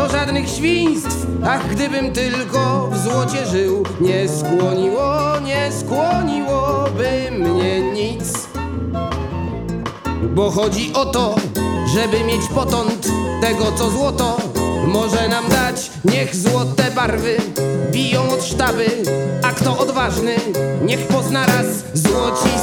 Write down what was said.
żadnych świństw. Ach, gdybym tylko w złocie żył, nie skłoniłoby mnie nic. Bo chodzi o to, żeby mieć potąd tego, co złoto może nam dać. Niech złote barwy biją od sztaby, a kto odważny, niech pozna raz złociste